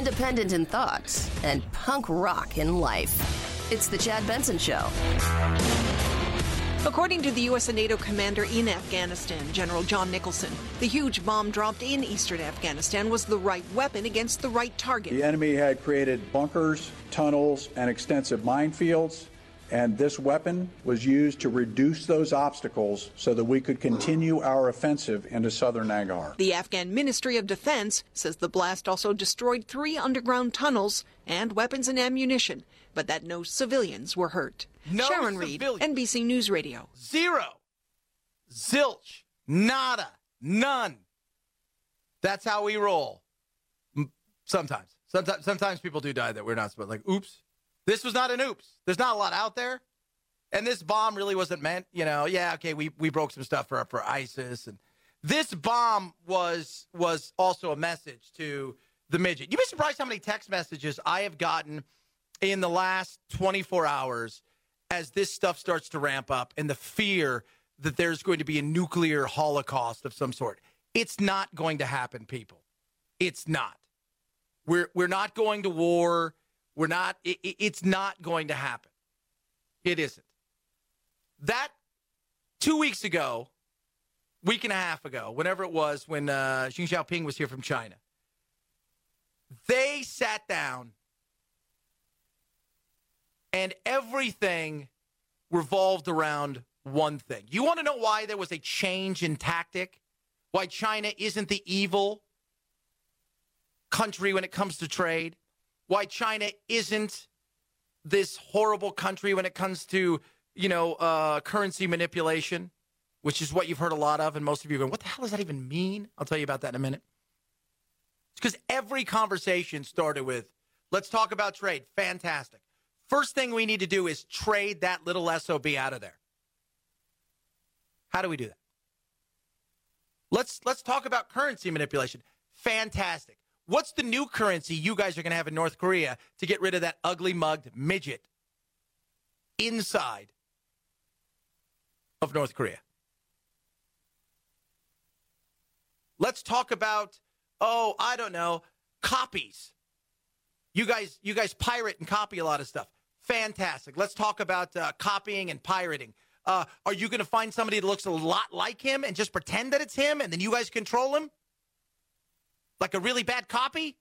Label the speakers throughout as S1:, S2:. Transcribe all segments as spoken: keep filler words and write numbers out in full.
S1: independent in thought, and punk rock in life. It's The Chad Benson Show.
S2: According to the U S and NATO commander in Afghanistan, General John Nicholson, the huge bomb dropped in eastern Afghanistan was the right weapon against the right target.
S3: The enemy had created bunkers, tunnels, and extensive minefields, and this weapon was used to reduce those obstacles so that we could continue our offensive into southern Nangarhar.
S2: The Afghan Ministry of Defense says the blast also destroyed three underground tunnels and weapons and ammunition, but that no civilians were hurt.
S4: No
S2: Sharon Reed, N B C News Radio.
S4: Zero. Zilch. Nada. None. That's how we roll. Sometimes. Sometimes sometimes people do die that we're not supposed, like, oops. This was not an oops. There's not a lot out there. And this bomb really wasn't meant, you know, yeah, okay, we, we broke some stuff for for ISIS. And this bomb was was also a message to the midget. You'd be surprised how many text messages I have gotten in the last twenty-four hours as this stuff starts to ramp up and the fear that there's going to be a nuclear holocaust of some sort. It's not going to happen, people. It's not. We're we're not going to war. We're not. It, it's not going to happen. It isn't. That two weeks ago, week and a half ago, whenever it was, when uh, Xi Jinping was here from China, they sat down and everything revolved around one thing. You want to know why there was a change in tactic? Why China isn't the evil country when it comes to trade? Why China isn't this horrible country when it comes to, you know, uh, currency manipulation, which is what you've heard a lot of, and most of you are going, what the hell does that even mean? I'll tell you about that in a minute. It's because every conversation started with, let's talk about trade. Fantastic. First thing we need to do is trade that little S O B out of there. How do we do that? Let's let's talk about currency manipulation. Fantastic. What's the new currency you guys are going to have in North Korea to get rid of that ugly mugged midget inside of North Korea? Let's talk about, oh, I don't know, copies. You guys, you guys pirate and copy a lot of stuff. Fantastic. Let's talk about uh, copying and pirating. Uh, are you going to find somebody that looks a lot like him and just pretend that it's him, and then you guys control him? Like a really bad copy?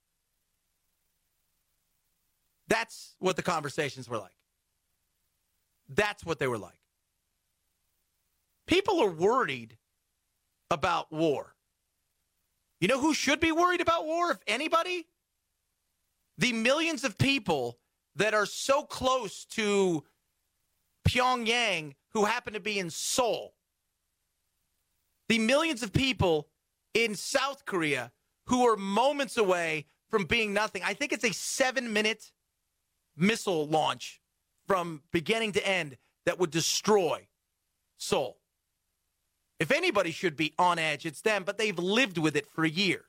S4: That's what the conversations were like. That's what they were like. People are worried about war. You know who should be worried about war, if anybody? The millions of people that are so close to Pyongyang who happen to be in Seoul. The millions of people in South Korea who are moments away from being nothing. I think it's a seven-minute missile launch from beginning to end that would destroy Seoul. If anybody should be on edge, it's them, but they've lived with it for years.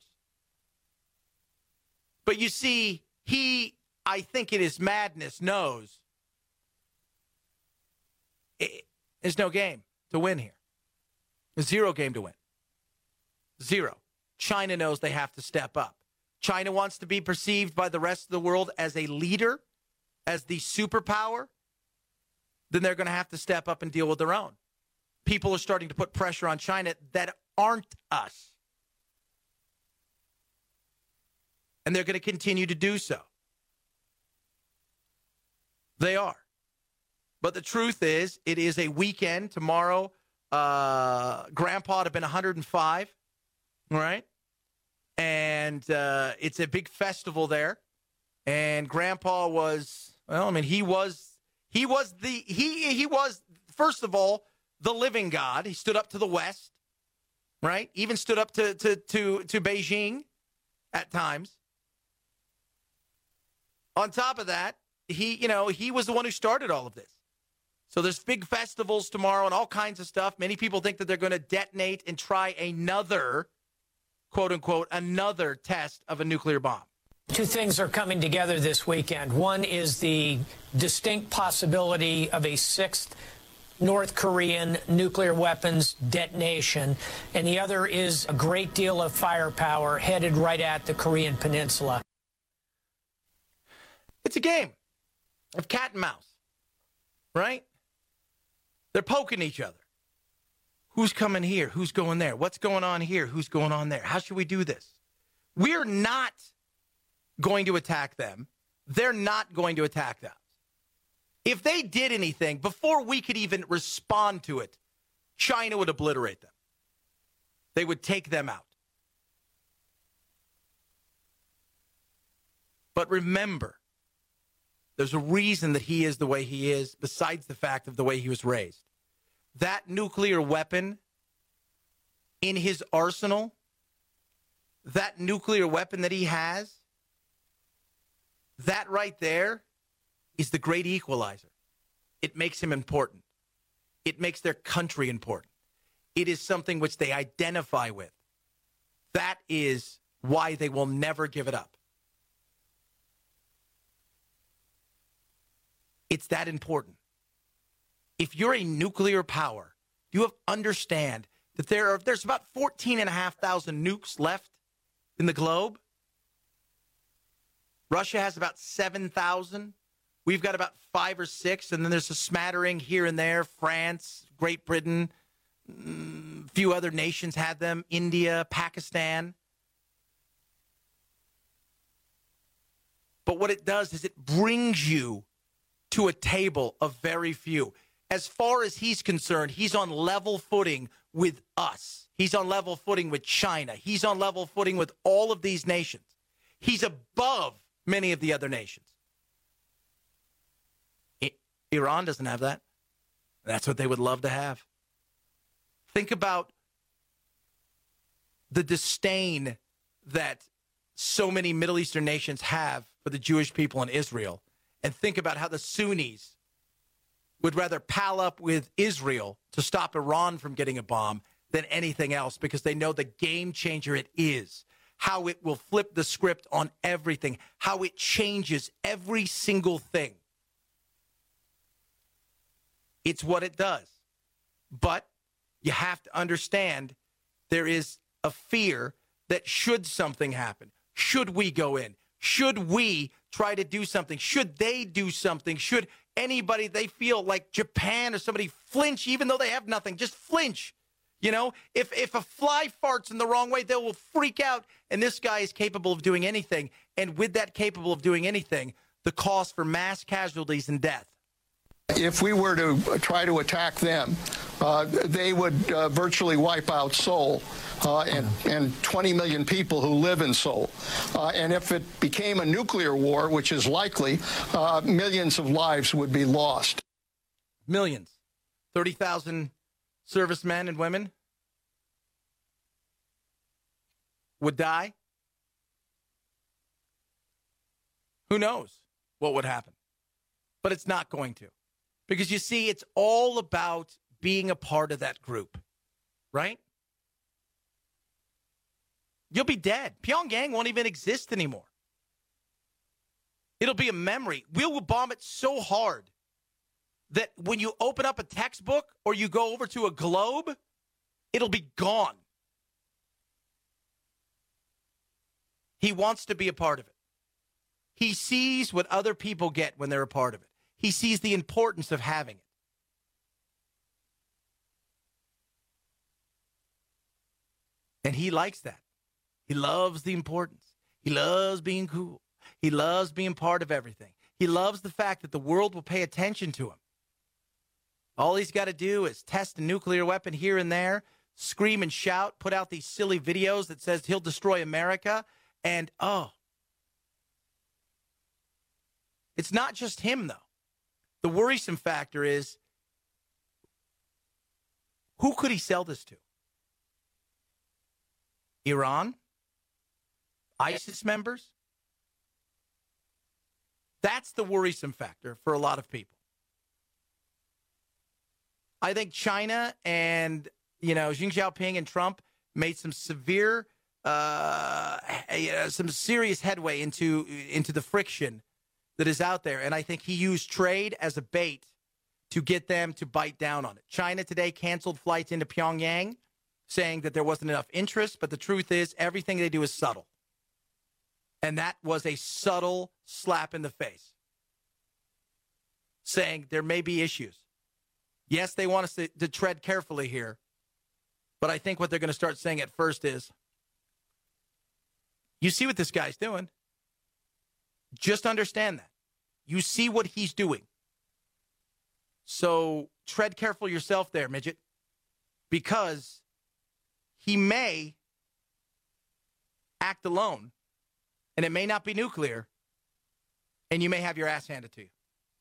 S4: But you see, he, I think in his madness, knows it, there's no game to win here. There's zero game to win. Zero. China knows they have to step up. China wants to be perceived by the rest of the world as a leader, as the superpower. Then they're going to have to step up and deal with their own. People are starting to put pressure on China that aren't us. And they're going to continue to do so. They are. But the truth is, it is a weekend. Tomorrow, uh, Grandpa would have been one hundred five, right? And uh, it's a big festival there. And Grandpa was, well, I mean, he was, he was the, he, he was, first of all, the living God. He stood up to the West, right? Even stood up to, to, to, to Beijing at times. On top of that, he, you know, he was the one who started all of this. So there's big festivals tomorrow and all kinds of stuff. Many people think that they're going to detonate and try another, quote unquote, another test of a nuclear bomb.
S5: Two things are coming together this weekend. One is the distinct possibility of a sixth North Korean nuclear weapons detonation, and the other is a great deal of firepower headed right at the Korean Peninsula.
S4: It's a game of cat and mouse, right? They're poking each other. Who's coming here? Who's going there? What's going on here? Who's going on there? How should we do this? We're not going to attack them. They're not going to attack us. If they did anything, before we could even respond to it, China would obliterate them. They would take them out. But remember, there's a reason that he is the way he is, besides the fact of the way he was raised. That nuclear weapon in his arsenal, that nuclear weapon that he has, that right there is the great equalizer. It makes him important. It makes their country important. It is something which they identify with. That is why they will never give it up. It's that important. If you're a nuclear power, you have understand that there are there's about fourteen and a half thousand nukes left in the globe. Russia has about seven thousand. We've got about five or six, and then there's a smattering here and there. France, Great Britain, a few other nations had them. India, Pakistan. But what it does is it brings you to a table of very few. As far as he's concerned, he's on level footing with us. He's on level footing with China. He's on level footing with all of these nations. He's above many of the other nations. I- Iran doesn't have that. That's what they would love to have. Think about the disdain that so many Middle Eastern nations have for the Jewish people in Israel. And think about how the Sunnis would rather pal up with Israel to stop Iran from getting a bomb than anything else, because they know the game changer it is, how it will flip the script on everything, how it changes every single thing. It's what it does. But you have to understand there is a fear that should something happen, should we go in, should we try to do something, should they do something, should anybody they feel like Japan or somebody flinch, even though they have nothing, just flinch. You know, if if a fly farts in the wrong way, they will freak out. And this guy is capable of doing anything. And with that capable of doing anything, the cost for mass casualties and death.
S6: If we were to try to attack them, uh, they would uh, virtually wipe out Seoul uh, and, and twenty million people who live in Seoul. Uh, and if it became a nuclear war, which is likely, uh, millions of lives would be lost.
S4: Millions. thirty thousand servicemen and women would die. Who knows what would happen? But it's not going to. Because you see, it's all about being a part of that group, right? You'll be dead. Pyongyang won't even exist anymore. It'll be a memory. We will bomb it so hard that when you open up a textbook or you go over to a globe, it'll be gone. He wants to be a part of it. He sees what other people get when they're a part of it. He sees the importance of having it. And he likes that. He loves the importance. He loves being cool. He loves being part of everything. He loves the fact that the world will pay attention to him. All he's got to do is test a nuclear weapon here and there, scream and shout, put out these silly videos that says he'll destroy America, and oh. It's not just him, though. The worrisome factor is, who could he sell this to? Iran? ISIS members? That's the worrisome factor for a lot of people. I think China and, you know, Xi Jinping and Trump made some severe, uh, some serious headway into into the friction that is out there. And I think he used trade as a bait to get them to bite down on it. China today canceled flights into Pyongyang, saying that there wasn't enough interest. But the truth is, everything they do is subtle. And that was a subtle slap in the face. saying there may be issues. Yes, they want us to, to tread carefully here, but I think what they're going to start saying at first is, you see what this guy's doing. Just understand that. You see what he's doing. So tread careful yourself there, midget, because he may act alone, and it may not be nuclear, and you may have your ass handed to you.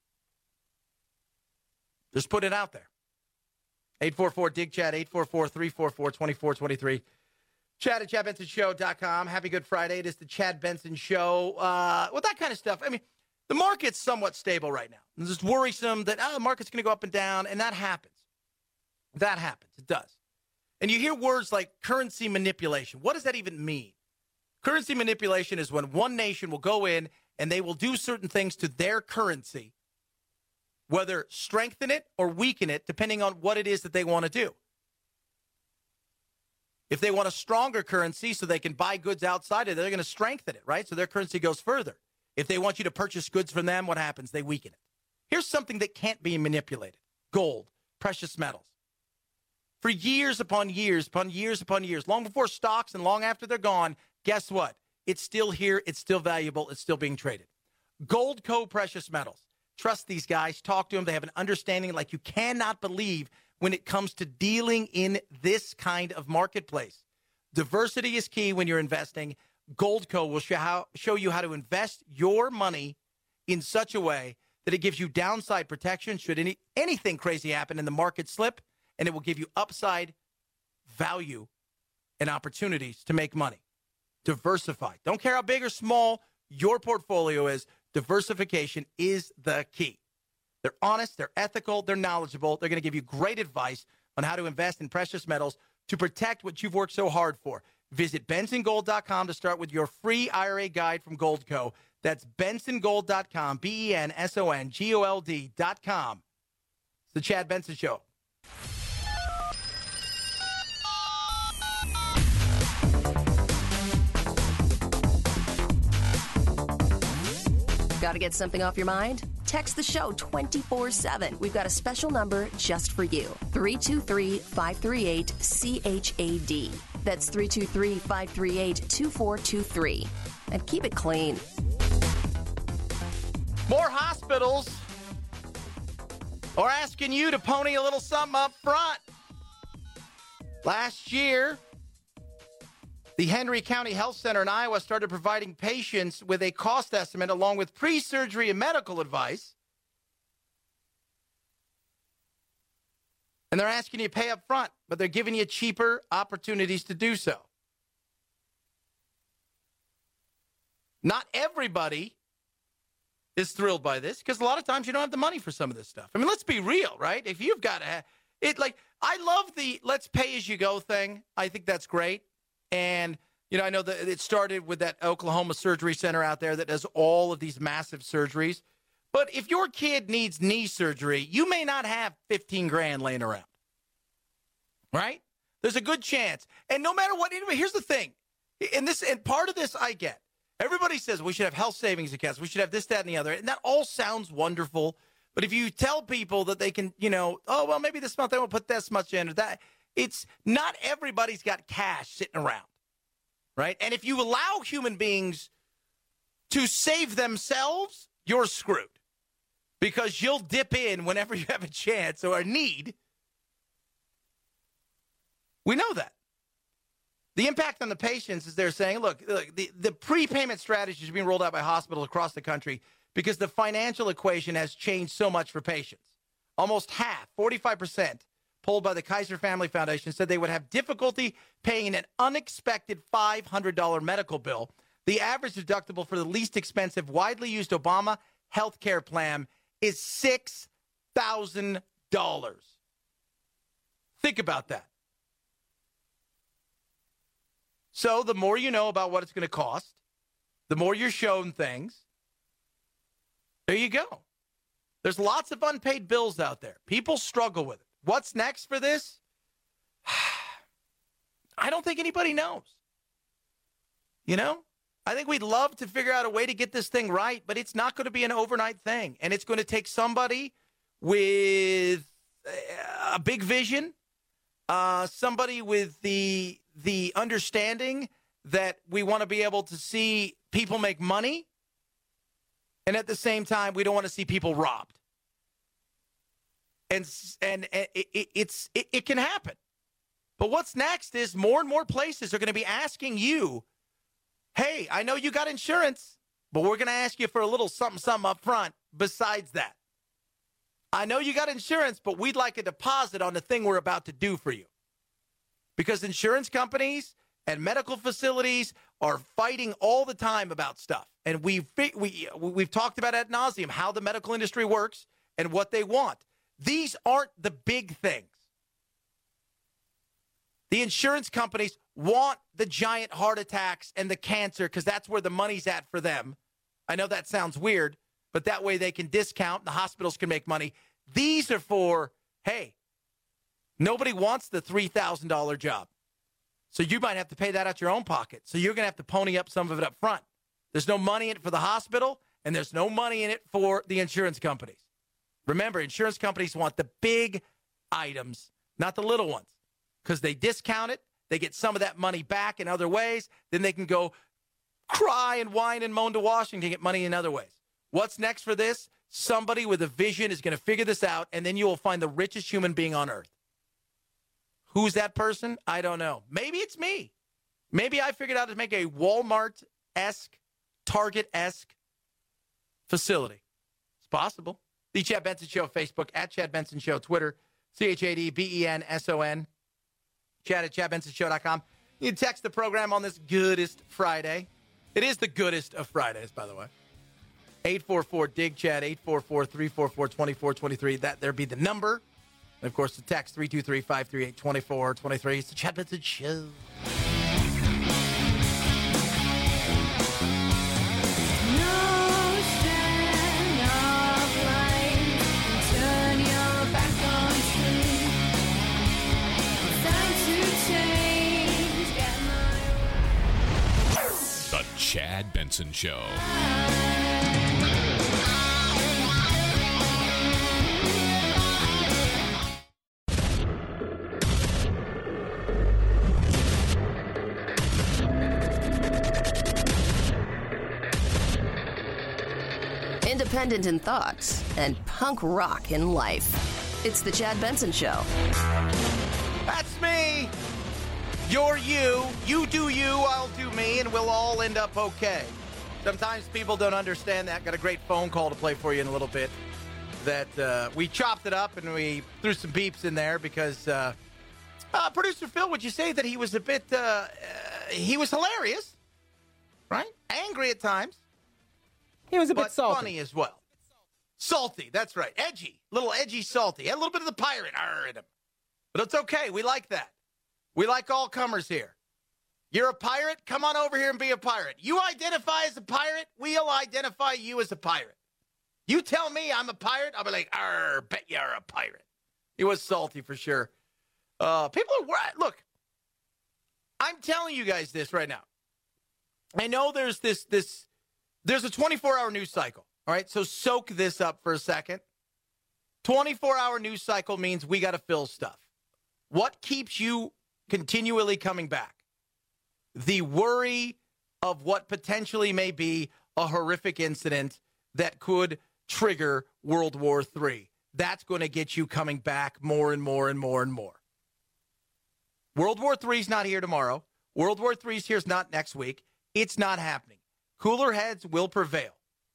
S4: Just put it out there. eight four four D I G C H A T, eight four four, three four four, two four two three. Chad at chad benson show dot com. Happy Good Friday. It is the Chad Benson Show. Uh, with that kind of stuff, I mean, the market's somewhat stable right now. It's just worrisome that oh, the market's going to go up and down, and that happens. That happens. It does. And you hear words like currency manipulation. What does that even mean? Currency manipulation is when one nation will go in and they will do certain things to their currency, whether strengthen it or weaken it, depending on what it is that they want to do. If they want a stronger currency so they can buy goods outside of it, they're going to strengthen it, right? So their currency goes further. If they want you to purchase goods from them, what happens? They weaken it. Here's something that can't be manipulated. Gold, precious metals. For years upon years upon years upon years, long before stocks and long after they're gone, guess what? It's still here. It's still valuable. It's still being traded. Goldco Precious Metals. Trust these guys. Talk to them. They have an understanding like you cannot believe when it comes to dealing in this kind of marketplace. Diversity is key when you're investing. Goldco will show, how, show you how to invest your money in such a way that it gives you downside protection should any, anything crazy happen in the market slip, and it will give you upside value and opportunities to make money. Diversify. Don't care how big or small your portfolio is. Diversification is the key. They're honest, they're ethical, they're knowledgeable. They're going to give you great advice on how to invest in precious metals to protect what you've worked so hard for. Visit benson gold dot com to start with your free I R A guide from Goldco. That's benson gold dot com, B E N S O N G O L D dot com. It's the Chad Benson Show.
S1: Got to get something off your mind? Text the show twenty-four seven. We've got a special number just for you. three two three, five three eight, C H A D. That's three two three, five three eight, two four two three. And keep it clean.
S4: More hospitals are asking you to pony a little something up front. Last year, the Henry County Health Center in Iowa started providing patients with a cost estimate along with pre-surgery and medical advice. And they're asking you to pay up front, but they're giving you cheaper opportunities to do so. Not everybody is thrilled by this because a lot of times you don't have the money for some of this stuff. I mean, let's be real, right? If you've got to, it like, I love the let's pay as you go thing. I think that's great. And, you know, I know that it started with that Oklahoma Surgery Center out there that does all of these massive surgeries. But if your kid needs knee surgery, you may not have fifteen grand laying around. Right? There's a good chance. And no matter what, anyway, here's the thing. And this, and part of this I get. Everybody says we should have health savings accounts. We should have this, that, and the other. And that all sounds wonderful. But if you tell people that they can, you know, oh, well, maybe this month I won't put this much in or that. It's not everybody's got cash sitting around, right? And if you allow human beings to save themselves, you're screwed because you'll dip in whenever you have a chance or a need. We know that. The impact on the patients is they're saying, look, look the, the prepayment strategies are being rolled out by hospitals across the country because the financial equation has changed so much for patients. Almost half, forty-five percent, polled by the Kaiser Family Foundation, said they would have difficulty paying an unexpected five hundred dollars medical bill. The average deductible for the least expensive, widely used Obama health care plan is six thousand dollars. Think about that. So the more you know about what it's going to cost, the more you're shown things. There you go. There's lots of unpaid bills out there. People struggle with it. What's next for this? I don't think anybody knows. You know? I think we'd love to figure out a way to get this thing right, but it's not going to be an overnight thing. And it's going to take somebody with a big vision, uh, somebody with the the understanding that we want to be able to see people make money, and at the same time, we don't want to see people robbed. And and it, it, it's it, it can happen. But what's next is more and more places are going to be asking you, hey, I know you got insurance, but we're going to ask you for a little something, something up front besides that. I know you got insurance, but we'd like a deposit on the thing we're about to do for you. Because insurance companies and medical facilities are fighting all the time about stuff. And we've, we, we've talked about ad nauseum how the medical industry works and what they want. These aren't the big things. The insurance companies want the giant heart attacks and the cancer because that's where the money's at for them. I know that sounds weird, but that way they can discount and the hospitals can make money. These are for, hey, nobody wants the three thousand dollars job. So you might have to pay that out your own pocket. So you're going to have to pony up some of it up front. There's no money in it for the hospital, and there's no money in it for the insurance companies. Remember, insurance companies want the big items, not the little ones, because they discount it. They get some of that money back in other ways. Then they can go cry and whine and moan to Washington to get money in other ways. What's next for this? Somebody with a vision is going to figure this out, and then you will find the richest human being on earth. Who's that person? I don't know. Maybe it's me. Maybe I figured out how to make a Walmart-esque, Target-esque facility. It's possible. The Chad Benson Show, Facebook, at Chad Benson Show, Twitter, C H A D B E N S O N, Chad at chad benson show dot com. You can text the program on this goodest Friday. It is the goodest of Fridays, by the way. eight four four D I G Chad, eight four four, three four four, two four two three. That there be the number. And, of course, the text, three two three, five three eight, two four two three. It's the Chad Benson Show.
S7: The Chad Benson Show.
S1: Independent in thoughts and punk rock in life. It's the Chad Benson Show.
S4: That's me. You're you. You do you, I'll do me, and we'll all end up okay. Sometimes people don't understand that. Got a great phone call to play for you in a little bit. That uh, we chopped it up and we threw some beeps in there because uh, uh, producer Phil, would you say that he was a bit, uh, uh, he was hilarious, right? Angry at times.
S8: He was a bit
S4: but
S8: salty.
S4: Funny as well. Salty, that's right. Edgy. Little edgy salty. Had a little bit of the pirate arr in him. But it's okay. We like that. We like all comers here. You're a pirate? Come on over here and be a pirate. You identify as a pirate? We'll identify you as a pirate. You tell me I'm a pirate, I'll be like, arr, bet you're a pirate. He was salty for sure. Uh, people are, look, I'm telling you guys this right now. I know there's this, this, there's a twenty-four hour news cycle. All right, so soak this up for a second. twenty-four hour news cycle means we got to fill stuff. What keeps you continually coming back? The worry of what potentially may be a horrific incident that could trigger World War Three. That's going to get you coming back more and more and more and more. World War Three is not here tomorrow. World War Three is here not next week. It's not happening. Cooler heads will prevail.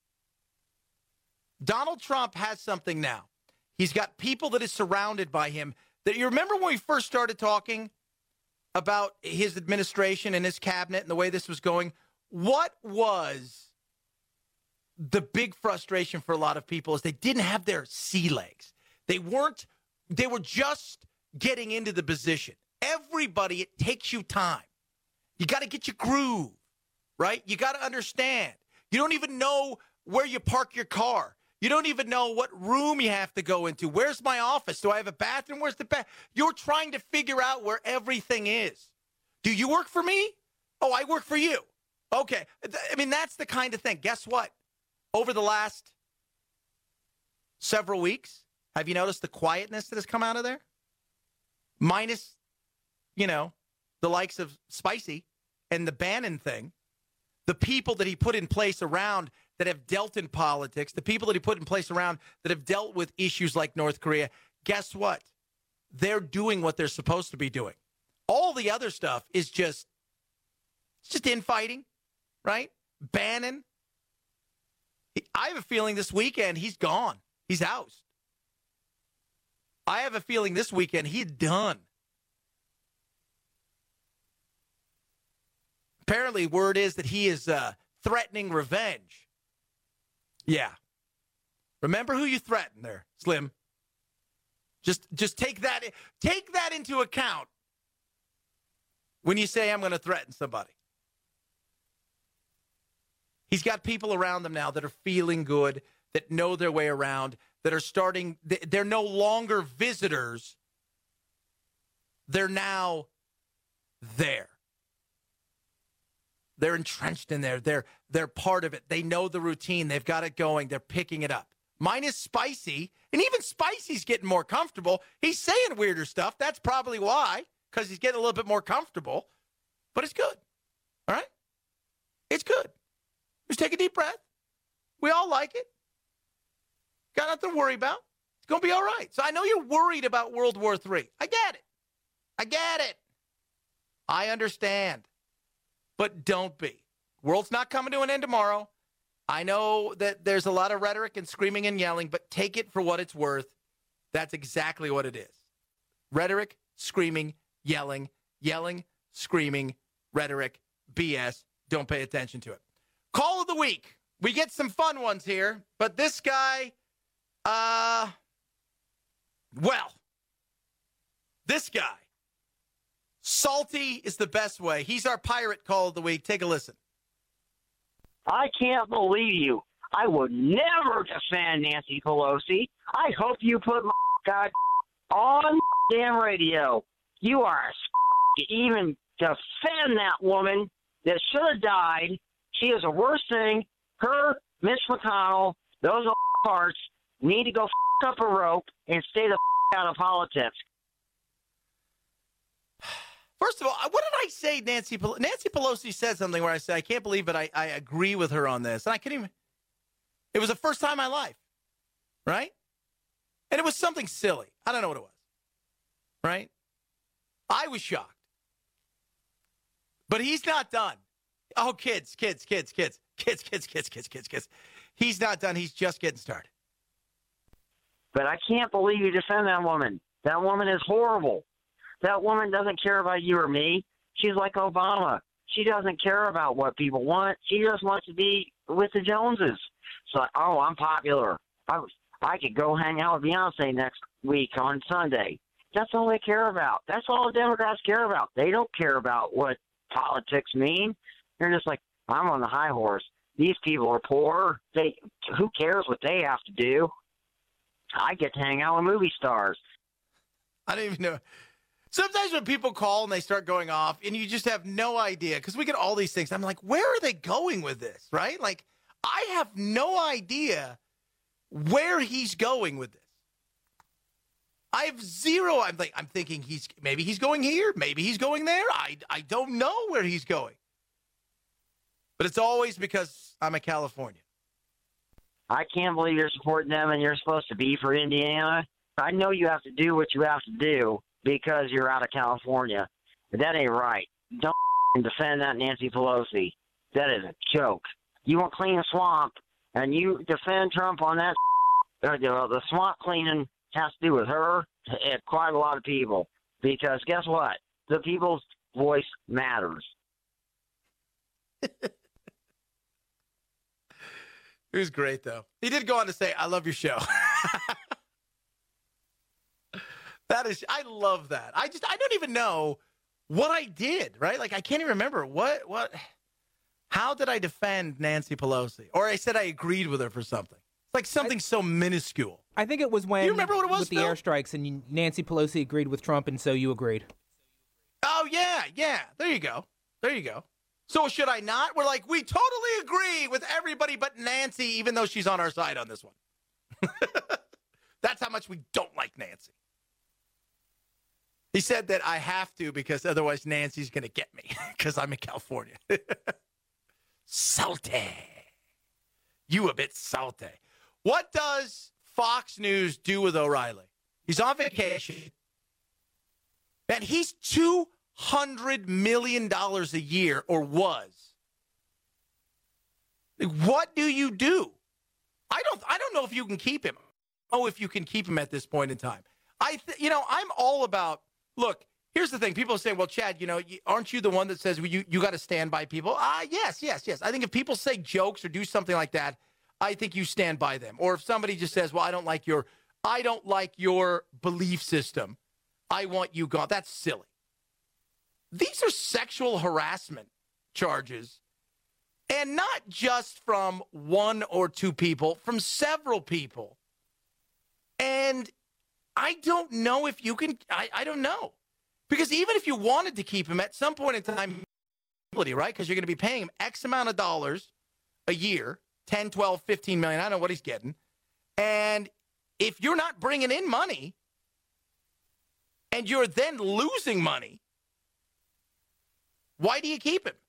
S4: Donald Trump has something now. He's got people that is surrounded by him. That you remember when we first started talking about his administration and his cabinet and the way this was going? What was the big frustration for a lot of people is they didn't have their sea legs. They weren't, they were just getting into the position. Everybody, it takes you time. You got to get your groove, right? You got to understand. You don't even know where you park your car. You don't even know what room you have to go into. Where's my office? Do I have a bathroom? Where's the bath? You're trying to figure out where everything is. Do you work for me? Oh, I work for you. Okay. I mean, that's the kind of thing. Guess what? Over the last several weeks, have you noticed the quietness that has come out of there? Minus, you know, the likes of Spicy and the Bannon thing, the people that he put in place around that have dealt in politics, the people that he put in place around that have dealt with issues like North Korea, guess what? They're doing what they're supposed to be doing. All the other stuff is just, it's just infighting, right? Bannon. I have a feeling this weekend he's gone. He's ousted. I have a feeling this weekend he's done. Apparently, word is that he is uh, threatening revenge. Yeah. Remember who you threatened there, Slim. Just, just take that, take that into account when you say I'm going to threaten somebody. He's got people around him now that are feeling good, that know their way around, that are starting. They're no longer visitors. They're now there. They're entrenched in there. They're they're part of it. They know the routine. They've got it going. They're picking it up. Minus Spicy, and even Spicy's getting more comfortable. He's saying weirder stuff. That's probably why, because he's getting a little bit more comfortable. But it's good. All right? It's good. Just take a deep breath. We all like it. Got nothing to worry about. It's going to be all right. So I know you're worried about World War Three. I get it. I get it. I understand. But don't be. World's not coming to an end tomorrow. I know that there's a lot of rhetoric and screaming and yelling, but take it for what it's worth. That's exactly what it is. Rhetoric, screaming, yelling, yelling, screaming, rhetoric, B S. Don't pay attention to it. Call of the week. We get some fun ones here, but this guy, uh, well, this guy, salty is the best way. He's our pirate call of the week. Take a listen.
S9: I can't believe you. I would never defend Nancy Pelosi. I hope you put my God on damn radio. You are a to even defend that woman that should have died. She is the worst thing. Her, Mitch McConnell, those parts need to go up a rope and stay the out of politics.
S4: First of all, what did I say, Nancy Pelosi? Nancy Pelosi said something where I said, I can't believe it. I, I agree with her on this. And I couldn't even, it was the first time in my life, right? And it was something silly. I don't know what it was, right? I was shocked. But he's not done. Oh, kids, kids, kids, kids, kids, kids, kids, kids, kids, kids. He's not done. He's just getting started.
S9: But I can't believe you defend that woman. That woman is horrible. That woman doesn't care about you or me. She's like Obama. She doesn't care about what people want. She just wants to be with the Joneses. So, oh, I'm popular. I, I could go hang out with Beyonce next week on Sunday. That's all they care about. That's all the Democrats care about. They don't care about what politics mean. They're just like, I'm on the high horse. These people are poor. They, who cares what they have to do? I get to hang out with movie stars.
S4: I don't even know. Sometimes when people call and they start going off and you just have no idea, because we get all these things. I'm like, where are they going with this, right? Like, I have no idea where he's going with this. I have zero. I'm like, I'm thinking he's maybe he's going here. Maybe he's going there. I, I don't know where he's going. But it's always because I'm a Californian.
S9: I can't believe you're supporting them and you're supposed to be for Indiana. I know you have to do what you have to do because you're out of California. But that ain't right. Don't defend that Nancy Pelosi. That is a joke. You want to clean a swamp, and you defend Trump on that. Uh, the swamp cleaning has to do with her and quite a lot of people. Because guess what? The people's voice matters.
S4: It was great, though. He did go on to say, I love your show. That is, I love that. I just, I don't even know what I did, right? Like, I can't even remember. What, what, how did I defend Nancy Pelosi? Or I said I agreed with her for something. It's like something I, so minuscule.
S8: I think it was when,
S4: you remember what it was,
S8: with the
S4: Phil?
S8: airstrikes, and you, Nancy Pelosi agreed with Trump, and so you agreed.
S4: Oh, yeah, yeah. There you go. There you go. So should I not? We're like, we totally agree with everybody but Nancy, even though she's on our side on this one. That's how much we don't like Nancy. He said that I have to because otherwise Nancy's going to get me because I'm in California. Salty. You a bit salty. What does Fox News do with O'Reilly? He's on vacation. Man, he's two hundred million dollars a year, or was. What do you do? I don't I don't know if you can keep him. Oh, if you can keep him at this point in time. I, th- you know, I'm all about, look, here's the thing. People say, well, Chad, you know, aren't you the one that says well, you, you got to stand by people? Ah, uh, yes, yes, yes. I think if people say jokes or do something like that, I think you stand by them. Or if somebody just says, well, I don't like your, I don't like your belief system. I want you gone. That's silly. These are sexual harassment charges. And not just from one or two people, from several people. And I don't know if you can, I, I don't know. Because even if you wanted to keep him at some point in time, right? Because you're going to be paying him X amount of dollars a year, ten, twelve, fifteen million. I don't know what he's getting. And if you're not bringing in money and you're then losing money, why do you keep him?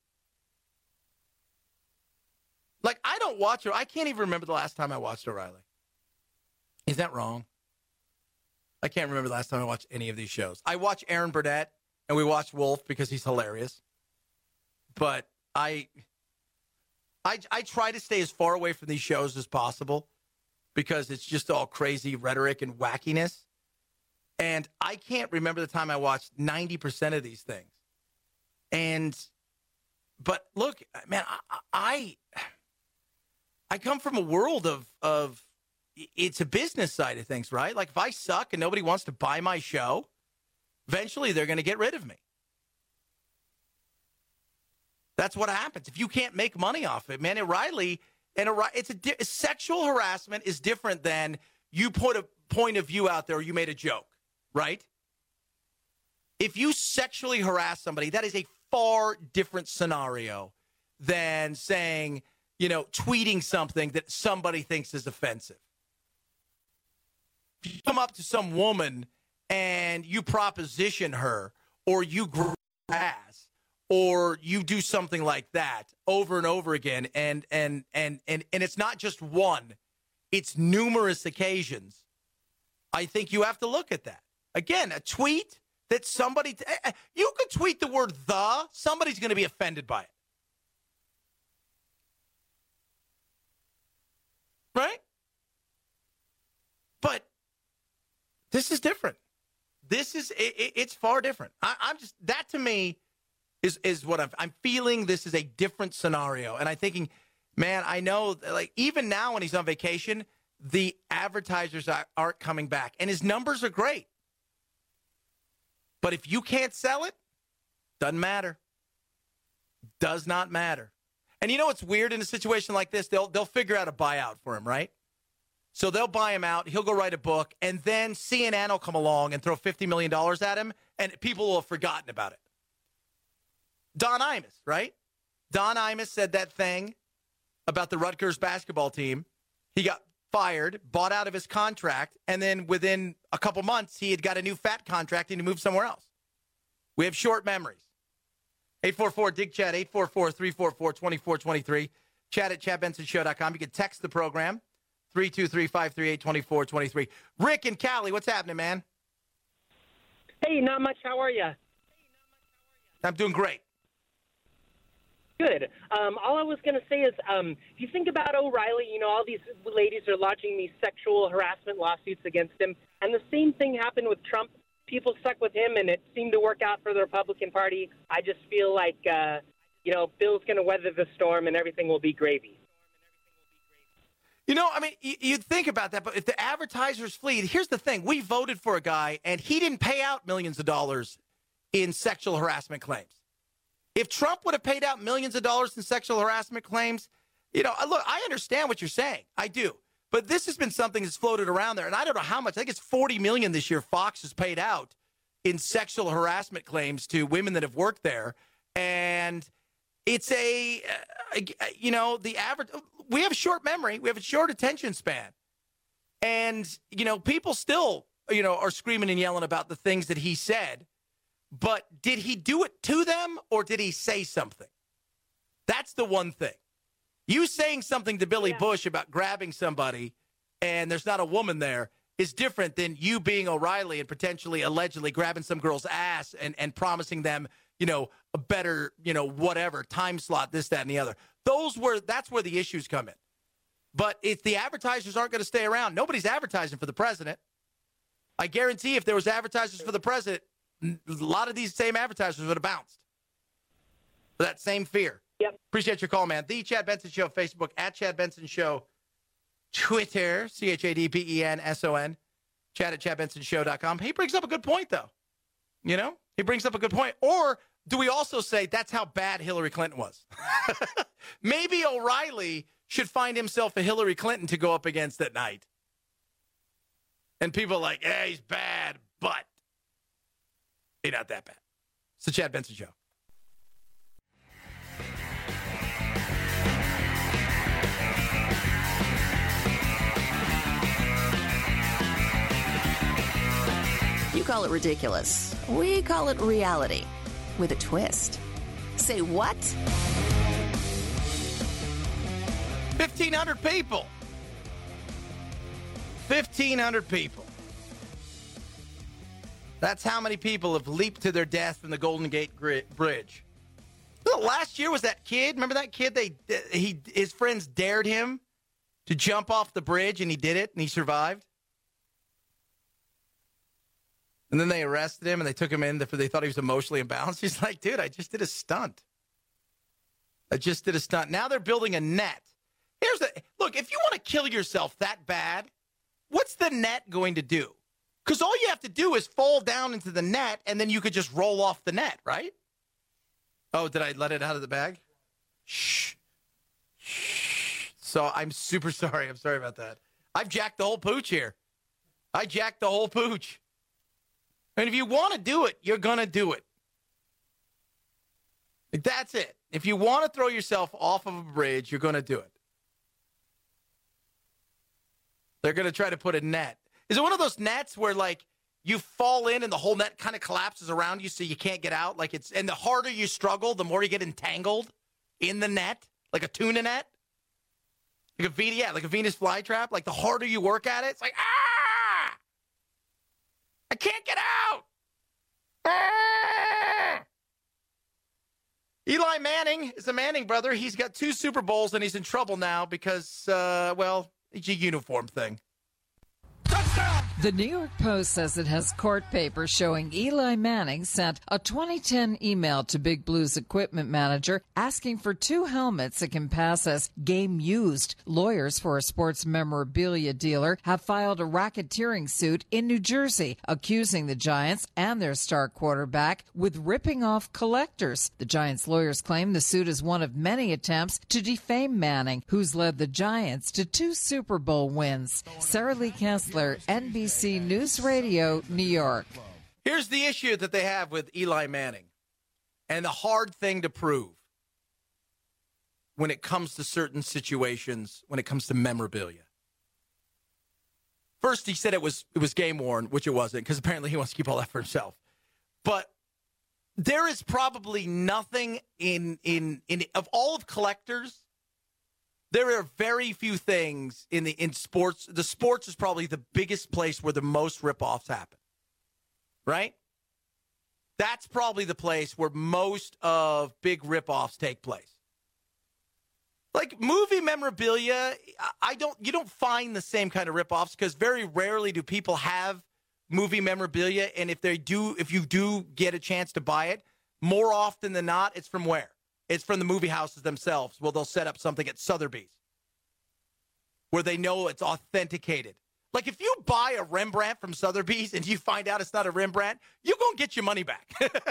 S4: Like, I don't watch her. I can't even remember the last time I watched O'Reilly. Is that wrong? I can't remember the last time I watched any of these shows. I watch Aaron Burnett, and we watch Wolf because he's hilarious. But I, I, I try to stay as far away from these shows as possible because it's just all crazy rhetoric and wackiness. And I can't remember the time I watched ninety percent of these things. And, but look, man, I, I, I come from a world of, of, it's a business side of things, right? Like if I suck and nobody wants to buy my show, eventually they're going to get rid of me. That's what happens. If you can't make money off it, man, O'Reilly, and it's a di- sexual harassment is different than you put a point of view out there or you made a joke, right? If you sexually harass somebody, that is a far different scenario than saying, you know, tweeting something that somebody thinks is offensive. If you come up to some woman and you proposition her or you grab her ass or you do something like that over and over again and and and and and it's not just one, it's numerous occasions, I think you have to look at that. Again, a tweet that somebody, you could tweet the word the, somebody's going to be offended by it. Right? But this is different. This is, it, it's far different. I, I'm just, that to me is, is what I'm, I'm feeling. This is a different scenario. And I'm thinking, man, I know, like, even now when he's on vacation, the advertisers are, aren't coming back. And his numbers are great. But if you can't sell it, doesn't matter. Does not matter. And you know what's weird in a situation like this? They'll they'll figure out a buyout for him, right? So they'll buy him out. He'll go write a book, and then C N N will come along and throw fifty million dollars at him, and people will have forgotten about it. Don Imus, right? Don Imus said that thing about the Rutgers basketball team. He got fired, bought out of his contract, and then within a couple months, he had got a new fat contract and he moved somewhere else. We have short memories. eight four four, D I G, Chat, eight four four, three four four, two four two three. Chat at chad benson show dot com. You can text the program, three two three, five three eight, two four two three. Rick and Cali, what's happening, man?
S10: Hey, not much. How are you?
S4: I'm doing great.
S10: Good. Um, all I was going to say is, um, if you think about O'Reilly, you know, all these ladies are lodging these sexual harassment lawsuits against him. And the same thing happened with Trump. People stuck with him, and it seemed to work out for the Republican Party. I just feel like, uh, you know, Bill's going to weather the storm, and everything will be gravy.
S4: You know, I mean, you'd think about that, but if the advertisers flee, here's the thing. We voted for a guy, and he didn't pay out millions of dollars in sexual harassment claims. If Trump would have paid out millions of dollars in sexual harassment claims, you know, look, I understand what you're saying. I do. But this has been something that's floated around there, and I don't know how much. I think it's forty million dollars this year Fox has paid out in sexual harassment claims to women that have worked there. And it's a, uh, you know, the average, we have a short memory. We have a short attention span. And, you know, people still, you know, are screaming and yelling about the things that he said. But did he do it to them or did he say something? That's the one thing. You saying something to Billy yeah. Bush about grabbing somebody and there's not a woman there is different than you being O'Reilly and potentially, allegedly grabbing some girl's ass and, and promising them, you know, a better, you know, whatever, time slot, this, that, and the other. Those were, that's where the issues come in. But if the advertisers aren't going to stay around, nobody's advertising for the president. I guarantee if there was advertisers for the president, a lot of these same advertisers would have bounced. For that same fear.
S10: Yep.
S4: Appreciate your call, man. The Chad Benson Show, Facebook, at Chad Benson Show, Twitter, C H A D B E N S O N, Chad at chad benson show dot com. He brings up a good point, though. You know? He brings up a good point. Or do we also say that's how bad Hillary Clinton was? Maybe O'Reilly should find himself a Hillary Clinton to go up against at night. And people are like, yeah, he's bad, but he's not that bad. It's the Chad Benson Show.
S1: You call it ridiculous. We call it reality with a twist. Say what?
S4: fifteen hundred people. fifteen hundred people. That's how many people have leaped to their death from the Golden Gate Bridge. Last year was that kid. Remember that kid? They he his friends dared him to jump off the bridge, and he did it, and he survived. And then they arrested him, and they took him in for they thought he was emotionally imbalanced. He's like, dude, I just did a stunt. I just did a stunt. Now they're building a net. Here's the look, if you want to kill yourself that bad, what's the net going to do? Because all you have to do is fall down into the net, and then you could just roll off the net, right? Oh, did I let it out of the bag? Shh. Shh. So I'm super sorry. I'm sorry about that. I've jacked the whole pooch here. I jacked the whole pooch. And if you want to do it, you're going to do it. That's it. If you want to throw yourself off of a bridge, you're going to do it. They're going to try to put a net. Is it one of those nets where, like, you fall in and the whole net kind of collapses around you so you can't get out? Like it's, and the harder you struggle, the more you get entangled in the net, like a tuna net? Like a Venus, yeah, like a Venus flytrap. Like the harder you work at it, it's like, ah! I can't get out! Ah! Eli Manning is a Manning brother. He's got two Super Bowls, and he's in trouble now because, uh, well, it's a uniform thing.
S11: The New York Post says it has court papers showing Eli Manning sent a twenty ten email to Big Blue's equipment manager asking for two helmets that can pass as game used. Lawyers for a sports memorabilia dealer have filed a racketeering suit in New Jersey, accusing the Giants and their star quarterback with ripping off collectors. The Giants' lawyers claim the suit is one of many attempts to defame Manning, who's led the Giants to two Super Bowl wins. Sarah Lee Kessler, N B C News Radio, New York.
S4: Here's the issue that they have with Eli Manning and the hard thing to prove when it comes to certain situations, when it comes to memorabilia. First, he said it was it was game worn, which it wasn't, because apparently he wants to keep all that for himself. But there is probably nothing in in in of all of collectors. There are very few things in the in sports. The sports is probably the biggest place where the most ripoffs happen, right? That's probably the place where most of big ripoffs take place. Like movie memorabilia, I don't. You don't find the same kind of ripoffs because very rarely do people have movie memorabilia, and if they do, if you do get a chance to buy it, more often than not, it's from where? It's from the movie houses themselves. Well, they'll set up something at Sotheby's where they know it's authenticated. Like if you buy a Rembrandt from Sotheby's and you find out it's not a Rembrandt, you're going to get your money back.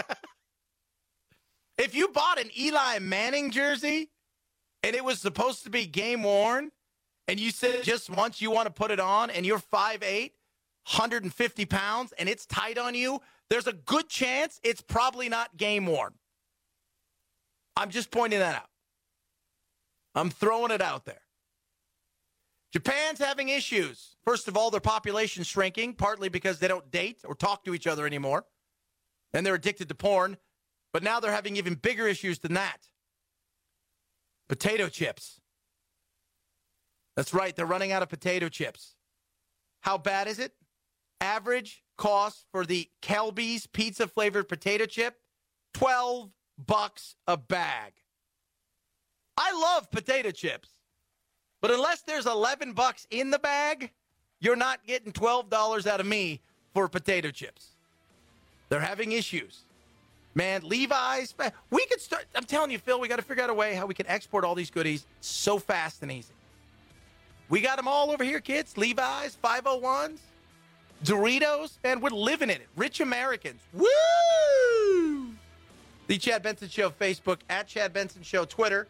S4: If you bought an Eli Manning jersey and it was supposed to be game worn and you said just once you want to put it on and you're five eight, one hundred fifty pounds and it's tight on you, there's a good chance it's probably not game worn. I'm just pointing that out. I'm throwing it out there. Japan's having issues. First of all, their population's shrinking, partly because they don't date or talk to each other anymore. And they're addicted to porn. But now they're having even bigger issues than that. Potato chips. That's right, they're running out of potato chips. How bad is it? Average cost for the Kelby's pizza-flavored potato chip, twelve bucks a bag. I love potato chips. But unless there's eleven bucks in the bag, you're not getting twelve dollars out of me for potato chips. They're having issues. Man, Levi's, we could start, I'm telling you, Phil, we got to figure out a way how we can export all these goodies so fast and easy. We got them all over here, kids. Levi's, five oh ones, Doritos, man, we're living in it. Rich Americans. Woo! The Chad Benson Show Facebook, at Chad Benson Show Twitter.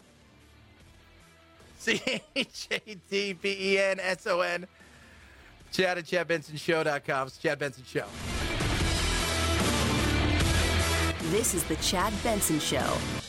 S4: C H A D B E N S O N. Chad at chad benson show dot com. It's Chad Benson Show.
S1: This is the Chad Benson Show.